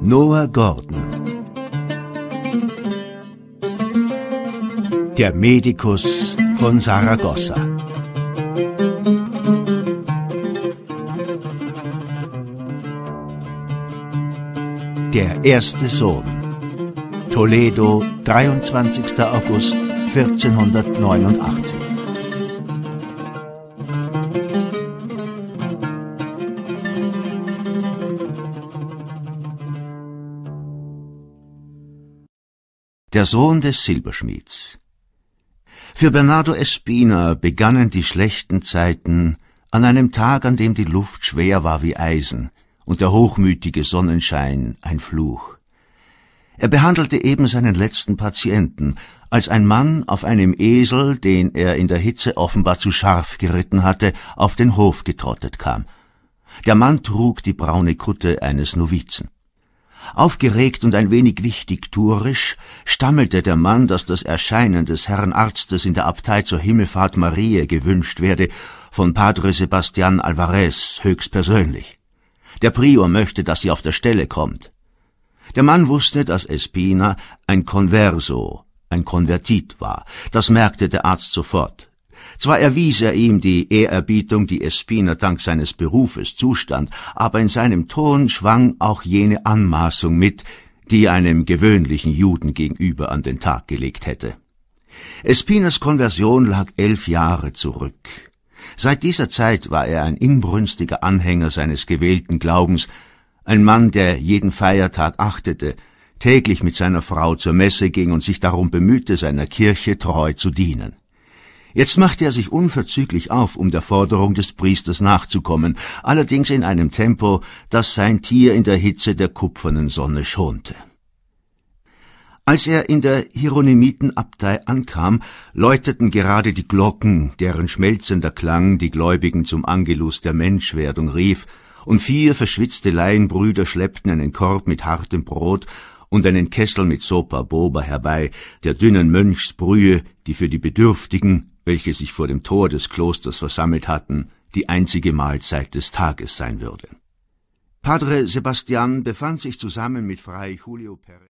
Noah Gordon. Der Medikus von Saragossa. Der erste Sohn. Toledo, 23. August 1489. Der Sohn des Silberschmieds. Für Bernardo Espina begannen die schlechten Zeiten an einem Tag, an dem die Luft schwer war wie Eisen und der hochmütige Sonnenschein ein Fluch. Er behandelte eben seinen letzten Patienten, als ein Mann auf einem Esel, den er in der Hitze offenbar zu scharf geritten hatte, auf den Hof getrottet kam. Der Mann trug die braune Kutte eines Novizen. Aufgeregt und ein wenig wichtigtuerisch stammelte der Mann, dass das Erscheinen des Herrn Arztes in der Abtei zur Himmelfahrt Mariä gewünscht werde, von Padre Sebastian Alvarez höchstpersönlich. Der Prior möchte, dass sie auf der Stelle kommt. Der Mann wusste, dass Espina ein Converso, ein Konvertit war. Das merkte der Arzt sofort. Zwar erwies er ihm die Ehrerbietung, die Espina dank seines Berufes zustand, aber in seinem Ton schwang auch jene Anmaßung mit, die einem gewöhnlichen Juden gegenüber an den Tag gelegt hätte. Espinas Konversion lag 11 Jahre zurück. Seit dieser Zeit war er ein inbrünstiger Anhänger seines gewählten Glaubens, ein Mann, der jeden Feiertag achtete, täglich mit seiner Frau zur Messe ging und sich darum bemühte, seiner Kirche treu zu dienen. Jetzt machte er sich unverzüglich auf, um der Forderung des Priesters nachzukommen, allerdings in einem Tempo, das sein Tier in der Hitze der kupfernen Sonne schonte. Als er in der Hieronymitenabtei ankam, läuteten gerade die Glocken, deren schmelzender Klang die Gläubigen zum Angelus der Menschwerdung rief, und 4 verschwitzte Laienbrüder schleppten einen Korb mit hartem Brot und einen Kessel mit Sopa Boba herbei, der dünnen Mönchsbrühe, die für die Bedürftigen, welche sich vor dem Tor des Klosters versammelt hatten, die einzige Mahlzeit des Tages sein würde. Padre Sebastian befand sich zusammen mit Fray Julio Perez